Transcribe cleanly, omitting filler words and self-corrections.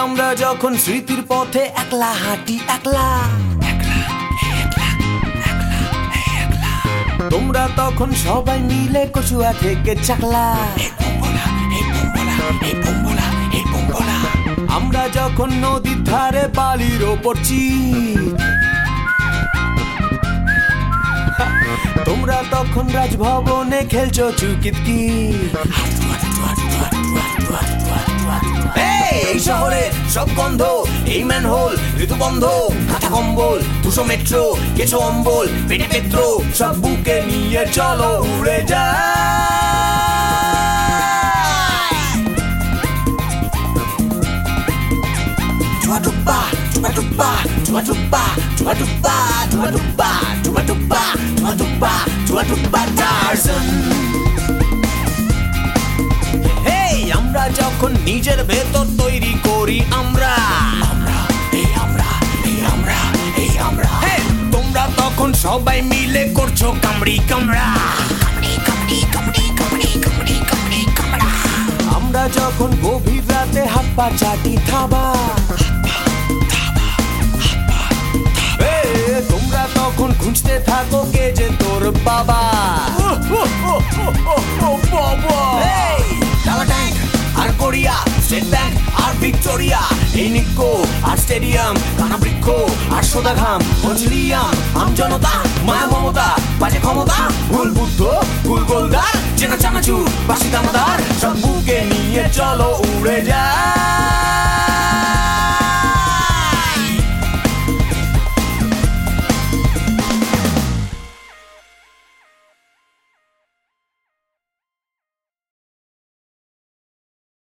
আমরা যখন স্মৃতির পথে একলা হাঁটি একলা, তোমরা তখন সবাই মিলে কচুয়া থেকে চাকলা। আমরা যখন নদীর ধারে বালির ওপর চিত, তোমরা তখন রাজভবনে খেলছো চুকিতকিত। এই শহরে সব গন্ধ, এই ম্যানহোল ঋতুবন্ধ, কাঁথা কম্বল দুশো মেট্রো কেছো অম্বল পেটে পেত্র, সব বুকে নিয়ে চলো উড়ে যায়। চুয়াডুব্বা চুয়াডুব্বা চুয়াডুব্বা চুয়াডুব্বা চুয়াডুব্বা চুয়াডুব্বা চুয়াডুব্বা চুয়াডুব্বা টারজান। আমরা যখন নিজের ভেতর তৈরি করি আমরা, তোমরা তখন সবাই মিলে করছো কামড়ি কামড়া। আমরা যখন গভীর রাতে হাত পা চাটি থাবা, তোমরা তখন খুঁজতে থাকো কে যে তোর বাবা। আর কোরিয়া স্টেট ব্যাংক আর ভিক্টোরিয়া, এই নিক্কো আর স্টেডিয়াম, কানা বৃক্ষ আর সোদা ঘাম, মজলিয়াম আম জনতা, মায়া মমতা বাজে ক্ষমতা, ভুল বুদ্ধ ভুল গোলদার, চেনা চানাচুর বাসি দানাদার, সব বুকে নিয়ে চলো উড়ে যায়।